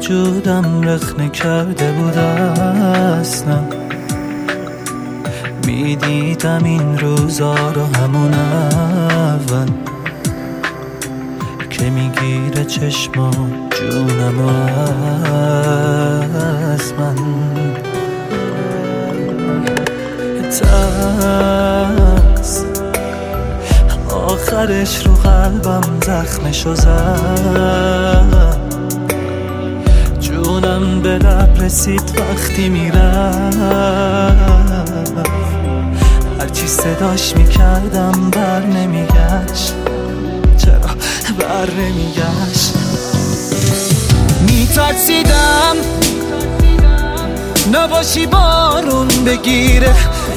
وجودم رخنه کرده بود اصلا. میدیدم این روزا رو همون اول که میگیره چشما جونم از من. ترس آخرش رو قلبم زخمشو زد. جونم به لب رسید وقتی میرفت. هرچی صداش میکردم بر نمیگشت. چرا بر نمیگشت؟ میترسیدم نباشی بارون بگیره.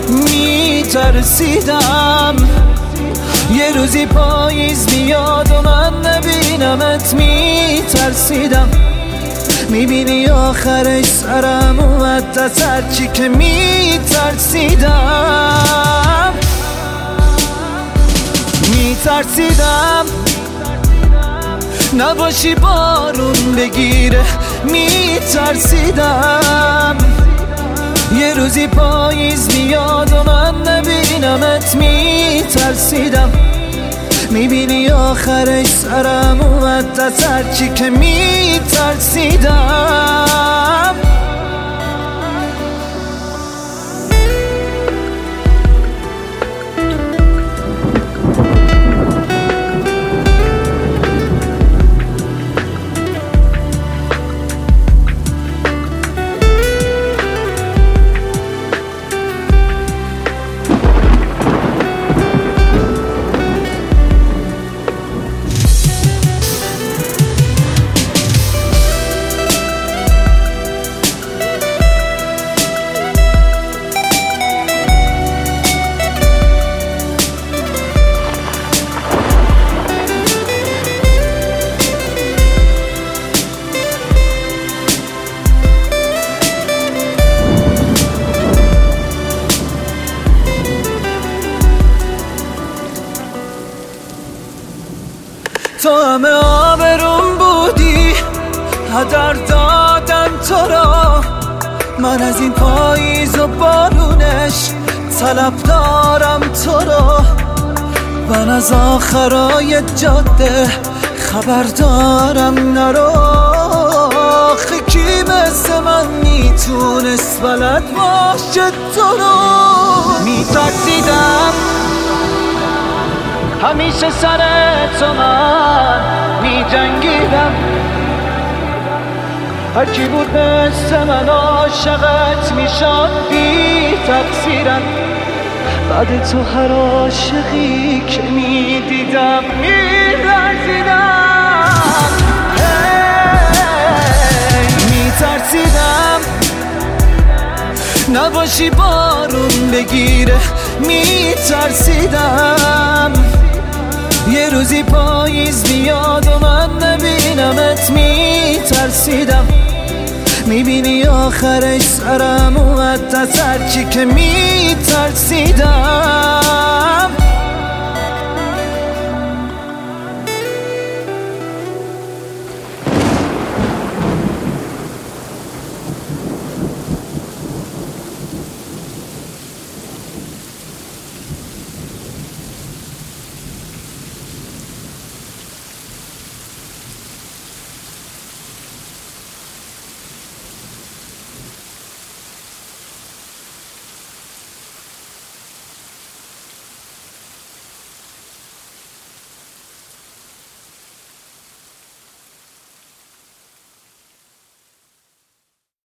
میترسیدم یه روزی پاییز بیاد و من نبینمت. میترسیدم میبینی آخرش سرم اومد از هرچی که میترسیدم. میترسیدم نباشی بارون بگیره. میترسیدم یه روزی پاییز میاد و من نبینمت. میترسیدم میبینی آخرش سرم اومد از هرچی که میترسیدم. تو همه آبروم بودی، هدر دادم تو را. من از این پاییز و بارونش طلب دارم تو را. من از آخرای جاده خبر دارم نرو. آخه کی مثل من میتونست بلد باشه تو رو. میترسیدم همیشه سر تو من میجنگیدم. هرکی بود مثل من عاشقت میشد بی تقصیرم. بعد تو هر عاشقی که میدیدم میلرزیدم. میترسیدم نباشی بارون بگیره. میترسیدم یه روزی پاییز بیاد و من نبینمت. میترسیدم میبینی آخرش سرم اومد از هرچی که میترسیدم.